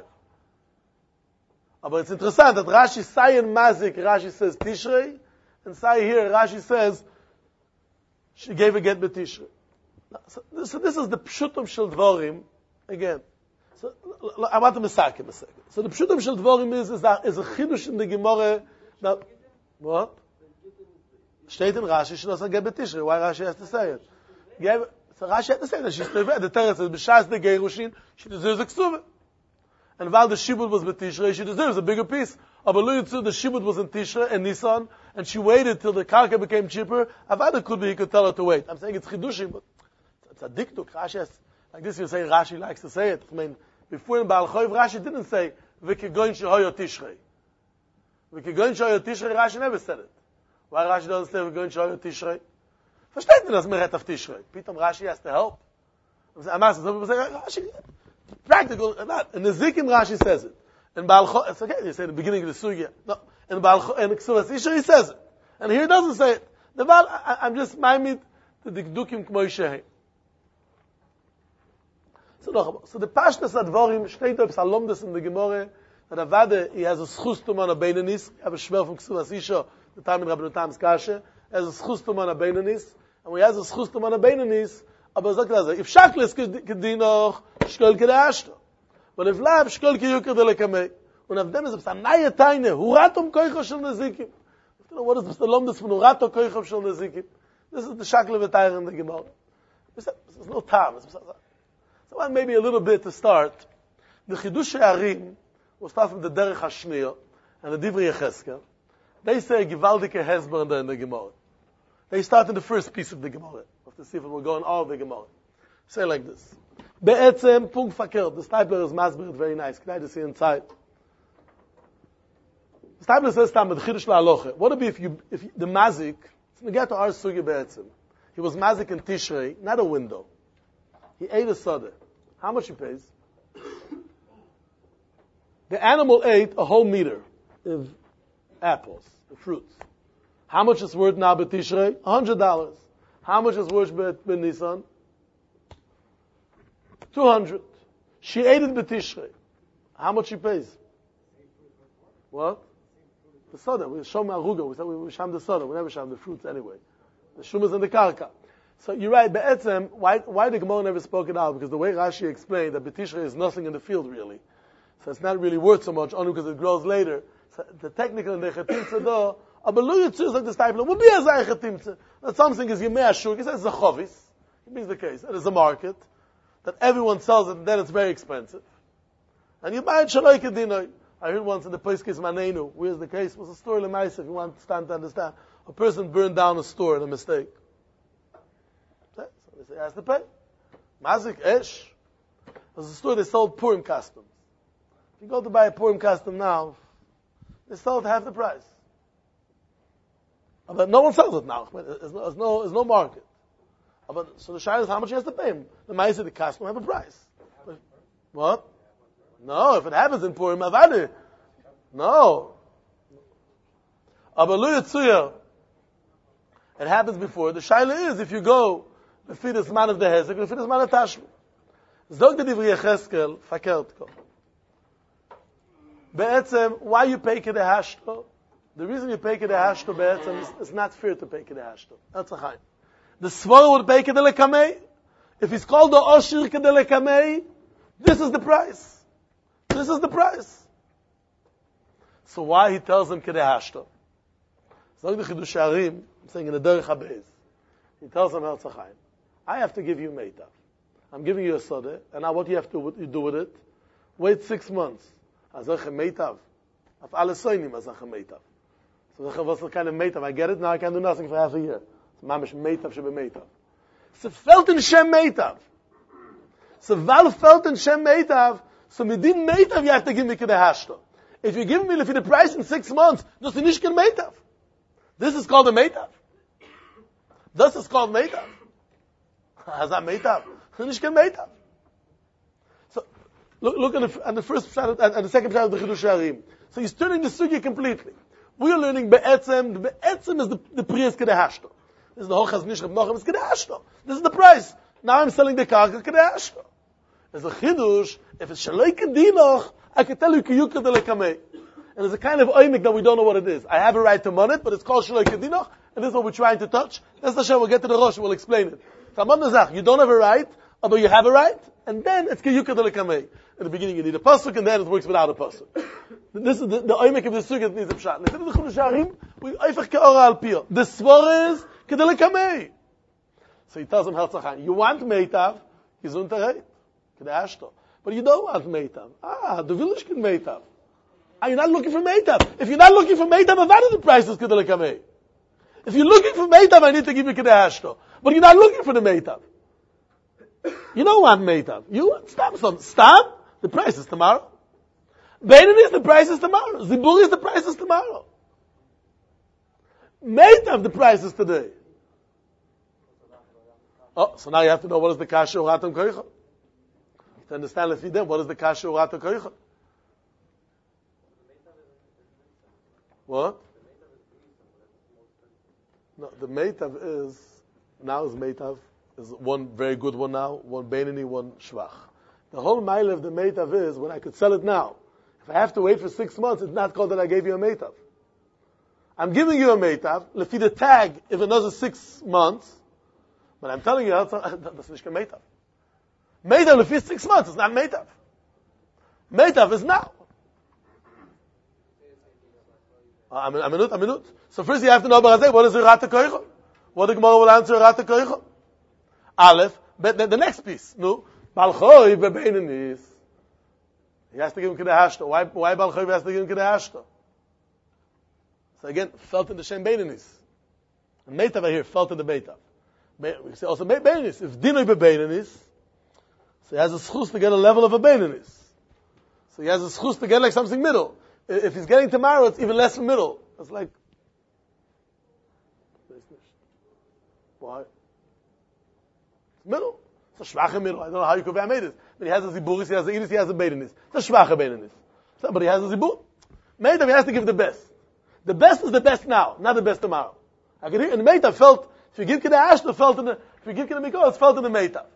But it's interesting that Rashi say in Mazik, Rashi says Tishrei, and say here, Rashi says, she gave a get betishrei. So, so this is the pshutum shel dvorim, again. So, I want to misakim a second. So the pshutum shel dvorim is, is, that, is a chidush in the Gemara. Now, what? Steht in Rashi, she doesn't get betishrei. Why Rashi has to say it? Gave, so Rashi has to say that she's tevet. The Torah says, b'shas the gerushin, she deserves a ksuva. And while the shibud was betishrei, she deserves a bigger piece. Aber Lu Yitzur, the shibud was in Tishrei and Nisan, and she waited till the karka became cheaper. Avada could be, he could tell her to wait. I'm saying it's chidushim, but it's a diktuk. Rashi has, like this you say, Rashi likes to say it. I mean, before in Baal Choiv, Rashi didn't say, v'kigoyin shehoyo Tishrei. V'kigoyin shehoyo Tishrei, Rashi never said it. Why Rashi doesn't say v'kigoyin shehoyo Tishrei? Versteht mir das meret auf Tishrei? Pitom Rashi has to help. I'm asking, some people say, Rashi, practical, not. In the Zikim, Rashi says it. In Baal Choiv, it's okay, they say in the beginning of the Sugya. No. In Baal Choiv, in Ksuvas Isha, he says it. And here he doesn't say it. The Baal, I, I'm just maimid to the Gdukim K'mo Yishehi. So, no, so the Pashtas Advorim, steht up Salomdes in the Gemara, that Avada, he has a schus to man a Beinanis, he has a shver from Ksuvas Isha, the time in Rabbi Notam's Kasha, he has a schus to man a Beinanis, and when he has a schus to man a Beinanis, aber sagt er, if Shakles kedinoch, shkol kedashto. But if lab, shkol kiyuker delekamei. Und auf dem ist es eine neue Teine, huratum koicho shel nezikim. You know what is the lomdes from huratum koicho shel nezikim? This is the shakle v'tayr in the Gemara. There's no time. So maybe a little bit to start. The Chidush She'arim We'll start from the Derech HaShniyah and the Divrei Yecheskel. They say a Givaldike Hezbollah in the, in the Gemara. They start in the first piece of the Gemara. We'll have to see if we'll go in all of the Gemara. Say like this. Be'etzem, Punkt Fakir. The Stipler is masbir, very nice. Can I just see inside? The Stipler says, Tam, the Chidush LaHalocha. What would be if you, if you, the Mazik, we get to our Sugi Be'etzem. He was Mazik in Tishrei, not a window. He ate a soda. How much he pays? The animal ate a whole meter of apples, of fruits. How much is worth now B'Tishrei? A hundred dollars. How much is worth B'Nisan? Two hundred. She ate it B'Tishrei. How much she pays? What? The soda. We show Ma'aruga. We said we sham the soda. We never sham the fruits anyway. The shum is in the karka. So you're right, Be'etzem, why, why the Gemara never spoke it out? Because the way Rashi explained that B'Tishrei is nothing in the field really. So it's not really worth so much, only because it grows later. So the technical in the Chetimtze though, Abalu Yitzur is like the stipler. Would be a Zay Chetimtze. That something is Yemei Ashur. He says it's a chovis. It means the case. It is a market. That everyone sells it and then it's very expensive. And you buy it Shaloi Kedinoi. I heard once in the Peiskes Manenu, where's the case? It was a story Lemaisa, if you want to stand to understand. A person burned down a store in a mistake. So they say, he has to pay. Mazik, Esh. There's a store they sold Purim customs. If you go to buy a Purim custom now, they sell it half the price. But no one sells it now. There's no, there's no, there's no market. But, so the shayla is how much he has to pay him. The Maisa, the customer, have a price. What? No, if it happens in Purim, Avadi. No. Abalu Yitzuya. It happens before. The shayla is if you go the fetus man of the Hezek, the fetus man of Tashmi. Zog the Divrei Yecheskel, Fakertko. Be'etzem, why you pay Kedei Hashto? The reason you pay Kedei Hashto, Be'etzem, is it's not fair to pay Kedei Hashto. That's a chaim. The Svara would pay Kedei Lekamei. If he's called the Oshir Kedei Lekamei, this is the price. This is the price. So why he tells him Kedei Hashto? Zog the Chidush Harim, I'm saying in the Derech HaBeis, he tells him El Tzachayim, I have to give you Meitav. I'm giving you a soda, and now what do you have to do with it? Wait six months. Azach Meitav. Af alle soinim azach Meitav. So what's the kind of Meitav? I get it, now I can do nothing for half a year. It's mamish Meitav shebe Meitav. So felt in Shem Meitav. So val felt in Shem Meitav, so midin Meitav you have to give me Kedei Hashto. If you give me the price in six months, does it nicht get Meitav? This is called a Meitav. This is called Meitav. Hazah Meitav. Nicht get Meitav. So look, look at the, at the first pshat and the second pshat of the Chidush Harim. So he's turning the sugya completely. We are learning Be'etzem. The Be'etzem is the, the prius Kedei Hashto. This is the Hochaz Nishrav Nochem. It's Kedei Hashto. This is the price. Now I'm selling the karka Kedei Hashto. As a Chidush, if it's Shaloi Kedinoch, I can tell you Kiyuk Kedei Lekamei. And there's a kind of oimik that we don't know what it is. I have a right to mon it, but it's called Shaloi Kedinoch, and this is what we're trying to touch. That's the show. We'll get to the Rosh, we'll explain it. You don't have a right, although you have a right, and then it's Kiyuk Kedei Lekamei. In the beginning you need a pasuk, and then it works without a pasuk. This is the, the oimik of the sugya that needs a pshat. Instead of the Chidush Harim, we oifach ke'ora al piyah. The svor is Kedei Lekamei. So he tells him, Herzachayim, you want Meitav, he's unterreit. Kedei Hashto. But you don't want Meitav. Ah, du willst kein Meitav. Ah, you're not looking for Meitav. If you're not looking for Meitav, what are the prices Kedei Lekamei? If you're looking for Meitav, I need to give you Kedei Hashto. But you're not looking for the Meitav. You don't want Meitav. You want Stam. Stam. Stam, the price is tomorrow. Beinin is the price is tomorrow. Zibur is the price is tomorrow. Meitav, the price is today. Oh, so now you have to know what is the Kasha Uratam Koicha. To understand if you did, what is the Kasha Uratam Koicha? What? No, the Meitav is, now is Meitav, is one very good one now, one Beinani, one Shvach. The whole mile of the Meitav is, when I could sell it now, if I have to wait for six months, it's not called that I gave you a Meitav. I'm giving you a Meitav, lefi the tag, if another six months, but I'm telling you, that's nicht kein Meitav. Meitav lefi six months, it's not Meitav. Meitav is now. A minute, a minute. So first you have to know what is Rata Koicha. What the Gemara will answer Rata Koicha. Aleph, but the, the next piece, no. Balchoi bebeinanis. He has to give him Kedahashto. Why, why Baal Chayv has to give him Kedahashto? So again, felt in the Shem Beinanis. And Meitav I hear, felt in the Meitav. We say also Beinanis. If Dinoi be Beinanis, so he has a schus to get a level of a Beinanis. So he has a schus to get like something middle. If he's getting tomorrow, it's even less middle. It's like, why? It's middle. It's a schwache middle. I don't know how you could have made it. But he has a ziburis, he has a idis, he has a Beinanis. It's a schwache Beinanis. So, but he has a zibur. Meitav, he has to give the best. The best is the best now, not the best tomorrow. I can hear, and the Meitav felt, if you give Kedei Ashto, felt in the, if you give Kedei Mikol, it's felt in the Meitav.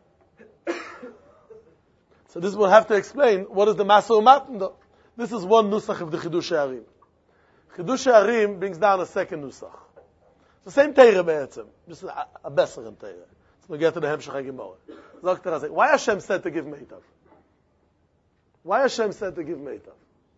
So this will have to explain, what is the Maso Matan though? This is one Nusach of the Chidush Harim. Chidush Harim brings down a second Nusach. It's the same Teire Be'etzem, just a, a better Teire. So we get to the Hemshech HaGemorah. Zok Terazek, why Hashem said to give Meitav? Why Hashem said to give Meitav?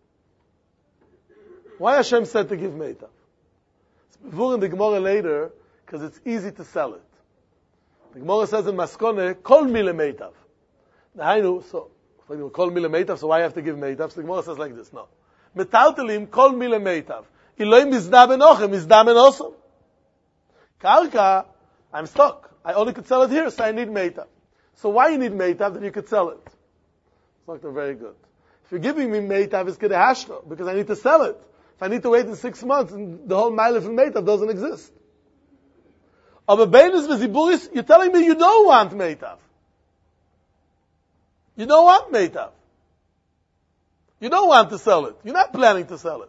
Why Hashem said to give Meitav? It's before in the Gemara later, because it's easy to sell it. The Gemara says in Maskone, Kol Mile Meitav. The Hainu, so, Kol Mile Meitav, so why I have to give Meitav? So the Gemara says like this, no. Metaltelim, Kol Mile Meitav. Iloi Mizda Benochem, Mizda Benosom. Karka, I'm stuck. I only could sell it here, so I need Meitav. So why you need Meitav, then you could sell it. It's like they're very good. If you're giving me Meitav, it's Kedei Hashto, because I need to sell it. If I need to wait in six months, and the whole Ma'alef and Meitav doesn't exist. Aber Beinis v'Ziburis, you're telling me you don't want Meitav. You don't want Meitav. You don't want to sell it. You're not planning to sell it.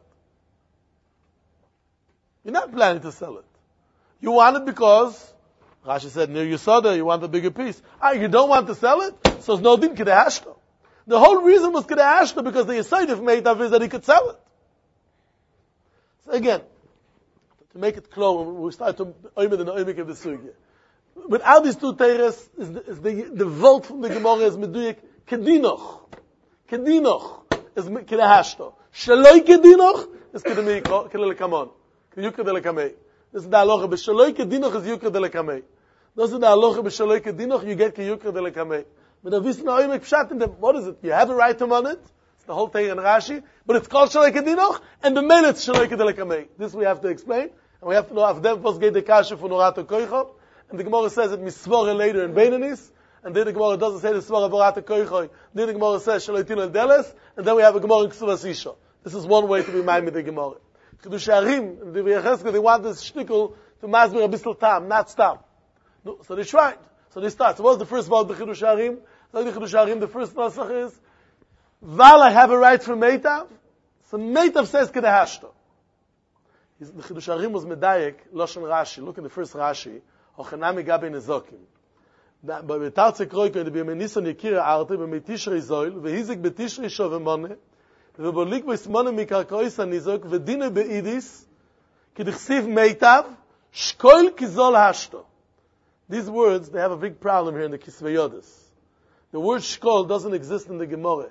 You're not planning to sell it. You want it because, Rashi said, near Yesodeh, you want a bigger piece. Ah, you don't want to sell it? So it's no din Kedei Hashto. The whole reason was Kedei Hashto because the Yesod of Meitav is that he could sell it. So again, to make it clear, we start to oimid and oimik of the sugya. Without these two teires, is the, is the, the vault from the Gemara is meduyik kedinoch. Kedinoch is Kedei Hashto. Shaloi kedinoch is Kedei Lekamon. Yukar de Lekamei. This is the halacha. B'shaloi kedinoch is Yukar de Lekamei. This is the halacha. B'shaloi kedinoch you get Yukar de Lekamei. But the visna oimik pshat in the, what is it? You have a right to on it. The whole thing in Rashi, but it's called Shaloi Kedinoch, and the main it's Shaloi Kedelekamei. This we have to explain, and we have to know if them first get the kasha for Norato Koicho, and the Gemara says it misvore later in Beinanis, and then the Gemara doesn't say the svore Norato Koicho, then the Gemara says Shaloi Tino Deles, and then we have a Gemara in Ksuvas Isha. This is one way to be mind with the Gemara. Chidush Harim, and the Yecheska, they want this shtickle to masbir a bistel tam, not stam. No, so they tried. So they start. So what was the first word of the Chidush Harim? So the Chidush Harim, the first Nasach is, Val I have a right for Meitav, so Meitav says Kedei Hashto. The Chidush Harim was Medayek, Loshen Rashi. Look in the first Rashi, Hochanami Gabi Nezokim. But Betartze Kroiko, the B'Menisan Yekira Arte, B'Metishrei Zoil, V'Hizik B'Tishrei Shovemone, V'Bolik B'Smone Mikarkois HaNizok, V'Dine Be'idis, K'Dichsiv Meitav, Shkoil Kizol Hashto. These words, they have a big problem here in the Kisvei Yodas. The word Shkol doesn't exist in the Gemara.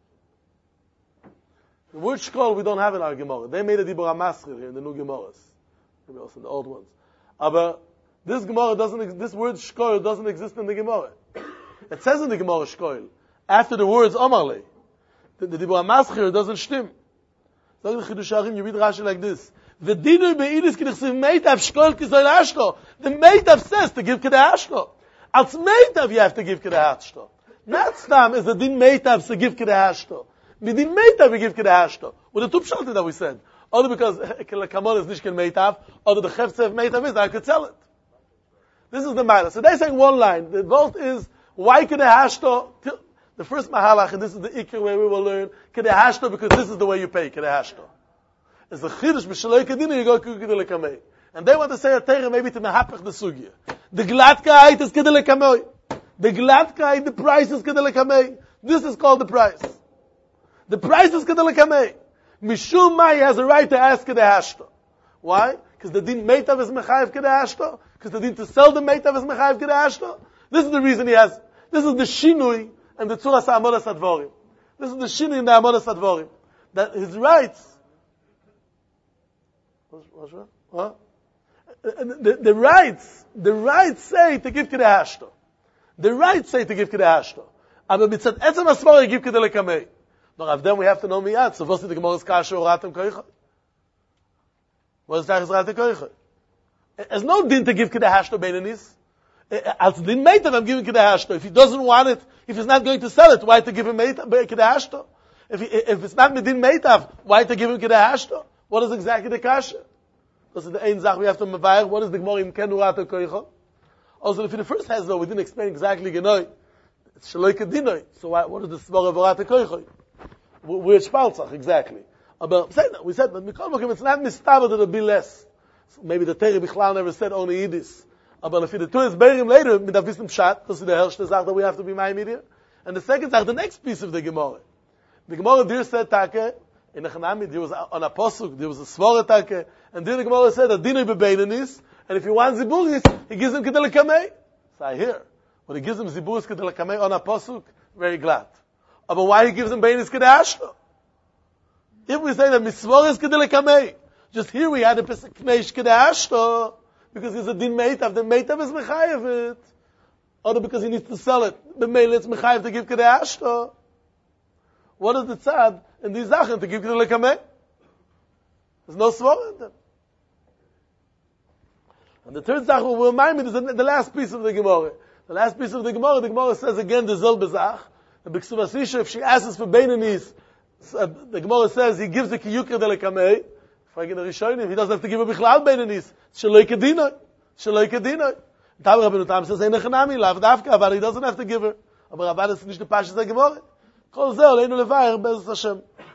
The word Shkol we don't have in our Gemara. They made a Dibur HaMaschil here in the new Gemaras. Maybe also in the old ones. But this Gemara doesn't, this word Shkol doesn't exist in the Gemara. It says in the Gemara Shkol, after the words Omarle. The, the Dibur HaMaschil doesn't stim. So in Chidush Harim you read Rashi like this. The Dinu Be'idis K'dichsiv Meitav Shkol K'zoil Hashto. The Meitav says to give Kedei Hashto. Als Meitav you have to give Kedei Hashto. Not Stam is the Din Meitav to give Kedei Hashto. Midin Meitav we give Kedei Hashto. With the two pshalti that we said. Only because Kamon is Nishkin Meitav, or the Chefzev Meitav is, I could sell it. This is the matter. So they're saying one line. The vote is, why Kedei Hashto? The first Mahalach, and this is the Iker where we will learn, Kedei Hashto, because this is the way you pay Kedei Hashto. It's the Chidush B'Shaloi Kedina, you go Kedei Lekamei. And they want to say a Teire maybe to Mehapach the Sugya. The Gladkeit is Kedei Lekamei. The Gladkeit, the price is Kedei Lekamei. This is called the price. The price is Kedei Lekamei. Mishum Mai has a right to ask Kedei Hashto. Why? Because the din Meitav is Mechayev Kedei Hashto. Because the din to sell the Meitav is Mechayev Kedei Hashto. This is the reason he has, this is the Shinui and the Tzuras HaAmodas HaDvorim. This is the Shinui and the Amodas HaDvorim. That his rights, what's that? What? The, the rights, the rights say to give Kedei Hashto. The rights say to give Kedei Hashto. Aber mitzad etzem asvara give Kedei Lekamei. But then we have to know miyat. So what's the Gemara's kasha or ratem koicha? What is tachas ratem koicha? There's no din to give kedei hashto beinanis. As din meitav, I'm giving kedei hashto. If he doesn't want it, if he's not going to sell it, why to give him kedei hashto? If, he, if it's not medin meitav, why to give him kedei hashto? What is exactly the kasha? This is the ein zach we have to mavayach. What is the Gemara im ken ratem koicha? Also, if in the first has though, we didn't explain exactly genoi. It's shaloi kedinoi. So why, what is the svara of ratem koicha? We're spaltzach, exactly. But we said that Mikol it's not mistaber that it'll be less. So maybe the Terry Bichlal never said only Yidis. But if the two is bearing later, mit avistim pshat, this is the hershte zach that we have to be ma'imidia. And the second zach, the next piece of the Gemara. The Gemara there said Take, in the Chanami, there was on a posuk, there was a svara Take, and there the Gemara said that dinoi bebeinanis, and if he wants ziburis, he gives him kedel kamei. So I hear, when he gives him ziburis kedel kamei on a posuk, very glad. But why he gives him beinanis kedei hashto? If we say that misvor is kedei kamei, just here we had a pesach kmeish kedei hashto, because it's a din meitav, the meitav is mechayev it. Or because he needs to sell it, the meile it's mechayev to give kedei hashto. What is the tzad in these zachen to give kedei kamei? There's no svor in them. And the third zach will remind me is the last piece of the Gemara. The last piece of the Gemara, the Gemara says again the zol bezach. The B'Ksuvas Isha, if she asks for beinanis, the Gemara says he gives the kiyukra de lekamei. If I get a rishonim, he doesn't have to give a bichlal beinanis. Shaloi kedinoi, shaloi kedinoi. Tam Rabbeinu Tam says ein echanami lav dafka, but he doesn't have to give her. Aber Rabban is nicht the pashas the Gemara. Kol zeh oleinu levayer bez Hashem.